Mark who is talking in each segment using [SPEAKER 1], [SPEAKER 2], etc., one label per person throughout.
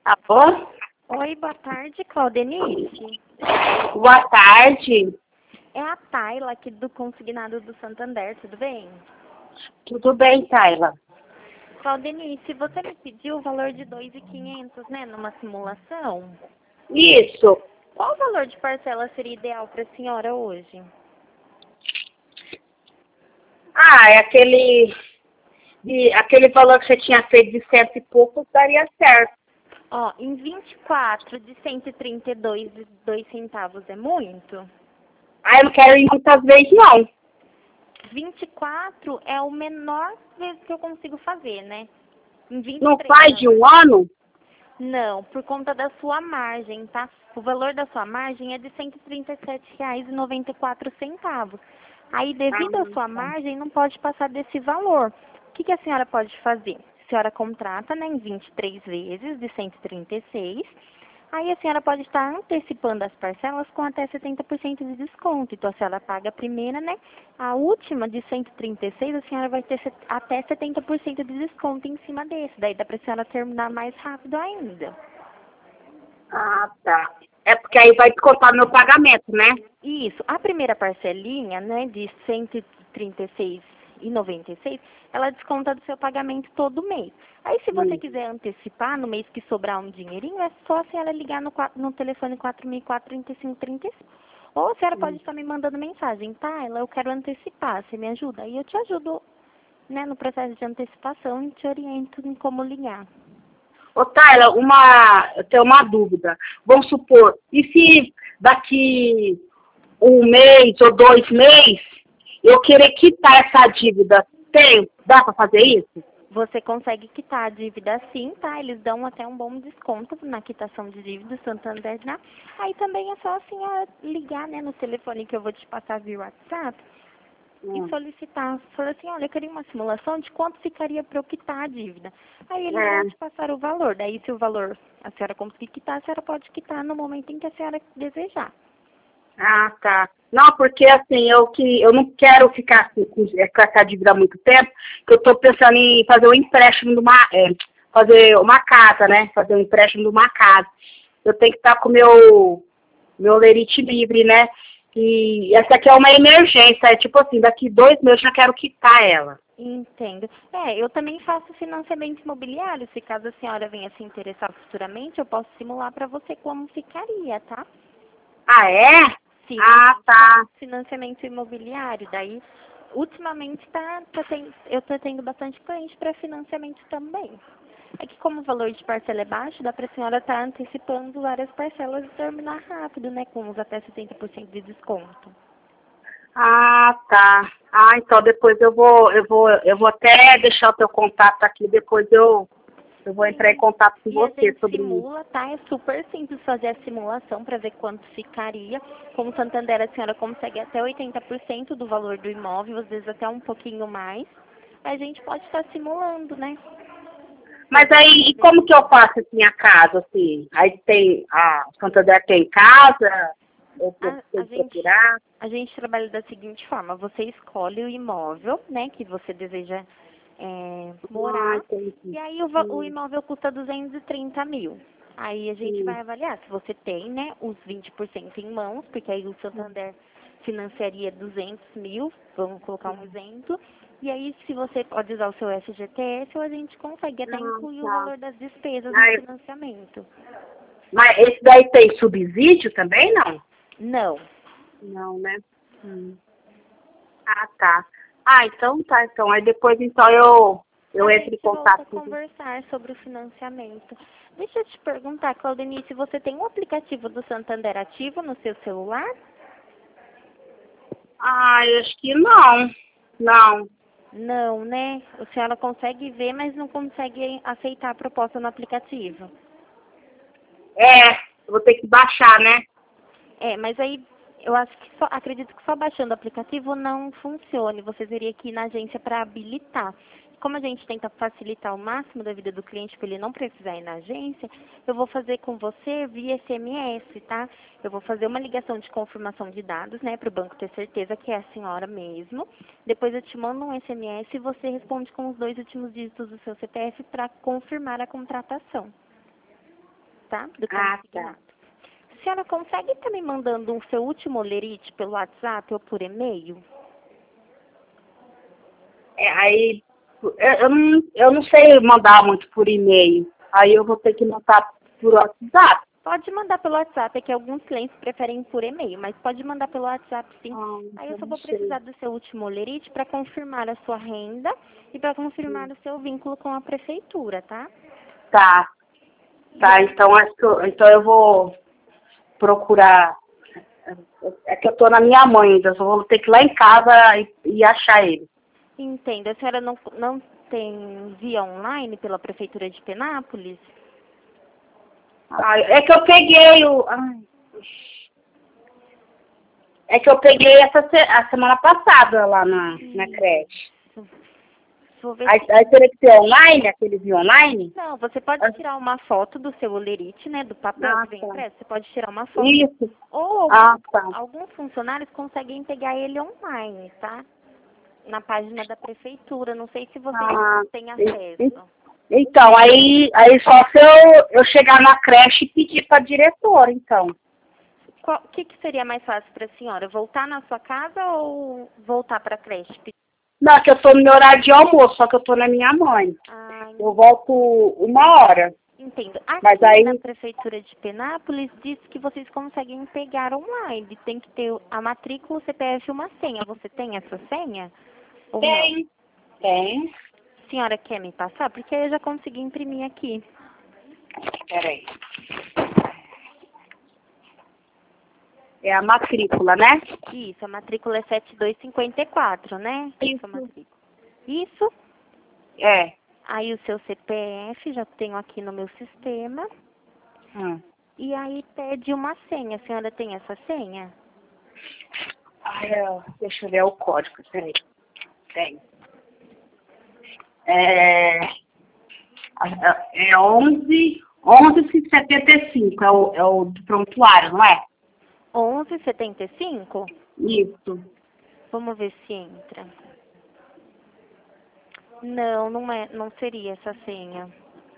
[SPEAKER 1] Alô?
[SPEAKER 2] Oi, boa tarde, Claudenice.
[SPEAKER 1] Boa tarde.
[SPEAKER 2] É a Tayla aqui do Consignado do Santander, tudo bem?
[SPEAKER 1] Tudo bem, Tayla?
[SPEAKER 2] Claudenice, você me pediu o valor de 2.500, né, numa simulação?
[SPEAKER 1] Isso.
[SPEAKER 2] Qual o valor de parcela seria ideal para a senhora hoje?
[SPEAKER 1] É aquele valor que você tinha feito de cento e poucos daria certo.
[SPEAKER 2] Ó, em 24 de 132,02 é muito?
[SPEAKER 1] Eu não quero ir muitas vezes, não.
[SPEAKER 2] 24 é o menor vezes que eu consigo fazer, né? Em
[SPEAKER 1] Não
[SPEAKER 2] 23,
[SPEAKER 1] faz de um ano?
[SPEAKER 2] Não, por conta da sua margem, tá? O valor da sua margem é de R$ 137,94. Aí,
[SPEAKER 1] Ah,
[SPEAKER 2] devido à sua
[SPEAKER 1] tá.
[SPEAKER 2] margem, não pode passar desse valor. O que a senhora pode fazer? A senhora contrata, né, em 23 vezes de 136. Aí a senhora pode estar antecipando as parcelas com até 70% de desconto. Então, a senhora paga a primeira, né? A última de 136, a senhora vai ter até 70% de desconto em cima desse. Daí dá para a senhora terminar mais rápido ainda.
[SPEAKER 1] Ah, tá. É porque aí vai descontar meu pagamento, né?
[SPEAKER 2] Isso. A primeira parcelinha, né, de 136,96, ela desconta do seu pagamento todo mês. Aí, se você
[SPEAKER 1] Hum.
[SPEAKER 2] quiser antecipar, no mês que sobrar um dinheirinho, é só a senhora ligar no telefone 4004-3535. Ou a senhora pode estar me mandando mensagem, tá? Eu quero antecipar, você me ajuda? Aí eu te ajudo, né, no processo de antecipação e te oriento em como ligar.
[SPEAKER 1] Ô, Tayla, eu tenho uma dúvida. Vamos supor, e se daqui um mês ou 2 meses eu querer quitar essa dívida? Dá para fazer isso?
[SPEAKER 2] Você consegue quitar a dívida sim, tá? Eles dão até um bom desconto na quitação de dívida, Santander, né? Aí também é só a senhora ligar, né, no telefone que eu vou te passar via WhatsApp e
[SPEAKER 1] Hum.
[SPEAKER 2] solicitar. Falar assim, olha, eu queria uma simulação de quanto ficaria para eu quitar a dívida. Aí eles
[SPEAKER 1] É.
[SPEAKER 2] vão te passar o valor. Daí, se o valor a senhora conseguir quitar, a senhora pode quitar no momento em que a senhora desejar.
[SPEAKER 1] Ah, tá. Não, porque assim, eu não quero ficar assim, com essa dívida há muito tempo, que eu estou pensando em fazer um empréstimo fazer uma casa, né? Fazer um empréstimo de uma casa. Eu tenho que estar com o meu lerite livre, né? E essa aqui é uma emergência, é tipo assim, daqui 2 meses eu já quero quitar ela.
[SPEAKER 2] Entendo. Eu também faço financiamento imobiliário. Se caso a senhora venha se interessar futuramente, eu posso simular para você como ficaria, tá?
[SPEAKER 1] Ah, é?
[SPEAKER 2] Sim, a
[SPEAKER 1] Ah,
[SPEAKER 2] gente faz
[SPEAKER 1] tá.
[SPEAKER 2] financiamento imobiliário. Daí, ultimamente, eu tô tendo bastante cliente para financiamento também. É que como o valor de parcela é baixo, dá para a senhora estar antecipando várias parcelas e terminar rápido, né? Com os até 70% de desconto.
[SPEAKER 1] Ah, tá. Então depois eu vou até deixar o teu contato aqui, depois eu vou entrar em
[SPEAKER 2] Sim.
[SPEAKER 1] contato com
[SPEAKER 2] E a
[SPEAKER 1] você
[SPEAKER 2] gente
[SPEAKER 1] sobre isso.
[SPEAKER 2] simula, tá? É super simples fazer a simulação para ver quanto ficaria. Com o Santander, a senhora consegue até 80% do valor do imóvel, às vezes até um pouquinho mais. A gente pode estar simulando, né?
[SPEAKER 1] Mas aí, e como que eu faço assim a casa, assim? Aí tem, o Santander tem casa, eu
[SPEAKER 2] A, a
[SPEAKER 1] preciso
[SPEAKER 2] gente,
[SPEAKER 1] procurar.
[SPEAKER 2] a gente trabalha da seguinte forma: você escolhe o imóvel, né, que você deseja morar,
[SPEAKER 1] Entendi.
[SPEAKER 2] e aí o
[SPEAKER 1] Hum,
[SPEAKER 2] imóvel custa 230 mil. Aí a gente
[SPEAKER 1] hum.
[SPEAKER 2] vai avaliar se você tem, né, os 20% em mãos, porque aí o Santander financiaria 200 mil, vamos colocar um exemplo. E aí, se você pode usar o seu FGTS, ou a gente consegue até
[SPEAKER 1] Ah,
[SPEAKER 2] incluir o
[SPEAKER 1] tá.
[SPEAKER 2] valor das despesas no
[SPEAKER 1] Aí,
[SPEAKER 2] financiamento.
[SPEAKER 1] mas esse daí tem subsídio também, não?
[SPEAKER 2] Não.
[SPEAKER 1] Não, né? Hum. Ah, tá. Então tá. Então, aí depois então eu
[SPEAKER 2] A
[SPEAKER 1] entro em
[SPEAKER 2] gente volta
[SPEAKER 1] contato
[SPEAKER 2] a
[SPEAKER 1] com você.
[SPEAKER 2] conversar sobre o financiamento. Deixa eu te perguntar, Claudenice, você tem um aplicativo do Santander ativo no seu celular?
[SPEAKER 1] Eu acho que não. Não.
[SPEAKER 2] Não, né? A senhora consegue ver, mas não consegue aceitar a proposta no aplicativo.
[SPEAKER 1] Eu vou ter que baixar, né?
[SPEAKER 2] Mas aí eu acho que acredito que só baixando o aplicativo não funcione. Você teria que ir na agência para habilitar. Como a gente tenta facilitar o máximo da vida do cliente para ele não precisar ir na agência, eu vou fazer com você via SMS, tá? Eu vou fazer uma ligação de confirmação de dados, né, para o banco ter certeza que é a senhora mesmo. Depois eu te mando um SMS e você responde com os 2 últimos dígitos do seu CPF para confirmar a contratação. tá? Do
[SPEAKER 1] Ah, tá.
[SPEAKER 2] consignado. A senhora consegue estar me mandando o seu último olerite pelo WhatsApp ou por e-mail?
[SPEAKER 1] Aí, eu não sei mandar muito por e-mail. Aí eu vou ter que mandar por WhatsApp.
[SPEAKER 2] Pode mandar pelo WhatsApp, é que alguns clientes preferem por e-mail, mas pode mandar pelo WhatsApp sim. Aí eu
[SPEAKER 1] Eu
[SPEAKER 2] só
[SPEAKER 1] não
[SPEAKER 2] vou
[SPEAKER 1] sei.
[SPEAKER 2] precisar do seu último olerite para confirmar a sua renda e para confirmar o seu vínculo com a prefeitura, tá?
[SPEAKER 1] Tá, tá. Então, então eu vou procurar. É que eu tô na minha mãe ainda. Eu só vou ter que ir lá em casa e achar ele.
[SPEAKER 2] Entendo. A senhora não tem via online pela prefeitura de Penápolis?
[SPEAKER 1] É que eu peguei o. É que eu peguei a semana passada lá na creche.
[SPEAKER 2] Vou ver
[SPEAKER 1] Aí
[SPEAKER 2] se...
[SPEAKER 1] teria que ser online, aquele via online?
[SPEAKER 2] Não, você pode tirar uma foto do seu olerite, né, do papel que vem
[SPEAKER 1] Tá.
[SPEAKER 2] impresso. Você pode tirar uma foto.
[SPEAKER 1] Isso.
[SPEAKER 2] Ou
[SPEAKER 1] Tá.
[SPEAKER 2] alguns funcionários conseguem pegar ele online, tá? Na página da prefeitura. Não sei se você tem acesso.
[SPEAKER 1] Então, aí só se eu chegar na creche e pedir pra diretora, então.
[SPEAKER 2] O que seria mais fácil para a senhora? Voltar na sua casa ou voltar para a creche?
[SPEAKER 1] Não, que eu tô no meu horário de almoço, só que eu tô na minha mãe. Eu volto 1 hora.
[SPEAKER 2] Entendo. Aqui
[SPEAKER 1] Mas aí...
[SPEAKER 2] na prefeitura de Penápolis diz que vocês conseguem pegar online. Tem que ter a matrícula, o CPF e uma senha. Você tem essa senha? Ou
[SPEAKER 1] Tem. Tem.
[SPEAKER 2] A senhora quer me passar? Porque eu já consegui imprimir aqui.
[SPEAKER 1] Peraí. É a matrícula, né?
[SPEAKER 2] Isso, a matrícula é 7254, né?
[SPEAKER 1] Isso.
[SPEAKER 2] A matrícula. Isso.
[SPEAKER 1] É.
[SPEAKER 2] Aí o seu CPF, já tenho aqui no meu sistema. E aí pede uma senha. A senhora tem essa senha?
[SPEAKER 1] Deixa eu ver o código, peraí. Tem. É 1175, é o do prontuário, não é?
[SPEAKER 2] 1175?
[SPEAKER 1] Isso.
[SPEAKER 2] Vamos ver se entra. Não, não seria essa senha.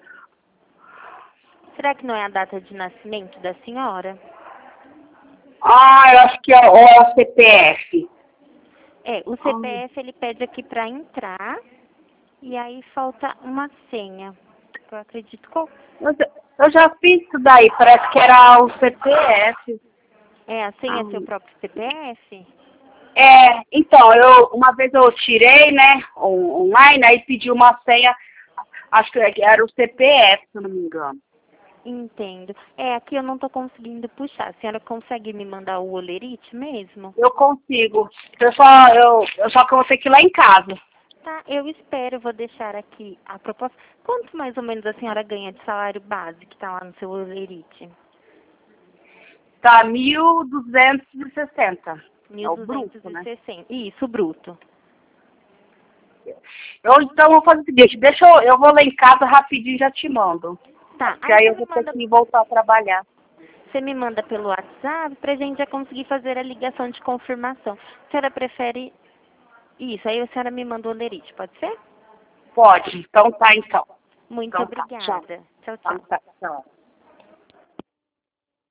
[SPEAKER 2] Será que não é a data de nascimento da senhora?
[SPEAKER 1] Eu acho que é o CPF.
[SPEAKER 2] O CPF ele pede aqui para entrar e aí falta uma senha. Eu acredito qual?
[SPEAKER 1] Eu já fiz isso daí, parece que era o CPF.
[SPEAKER 2] A senha é seu próprio CPF?
[SPEAKER 1] Então, uma vez eu tirei, né, online, aí pedi uma senha, acho que era o CPF, se eu não me engano.
[SPEAKER 2] Entendo. Aqui eu não estou conseguindo puxar. A senhora consegue me mandar o olerite mesmo?
[SPEAKER 1] Eu consigo. Só que eu vou ter que ir lá em casa.
[SPEAKER 2] Tá, eu espero, vou deixar aqui a proposta. Quanto mais ou menos a senhora ganha de salário base que está lá no seu olerite?
[SPEAKER 1] Tá 1.260. É o bruto, né?
[SPEAKER 2] 1.260. Isso, bruto.
[SPEAKER 1] Então, vou fazer o seguinte, eu vou lá em casa rapidinho e já te mando.
[SPEAKER 2] Tá,
[SPEAKER 1] Porque aí eu vou ter que voltar a trabalhar.
[SPEAKER 2] Você me manda pelo WhatsApp pra gente já conseguir fazer a ligação de confirmação. A senhora prefere isso? Aí a senhora me manda o olerite, pode ser?
[SPEAKER 1] Pode. Então tá, então.
[SPEAKER 2] Muito
[SPEAKER 1] Então,
[SPEAKER 2] obrigada.
[SPEAKER 1] Tchau.
[SPEAKER 2] Tchau, tchau.
[SPEAKER 1] Tchau.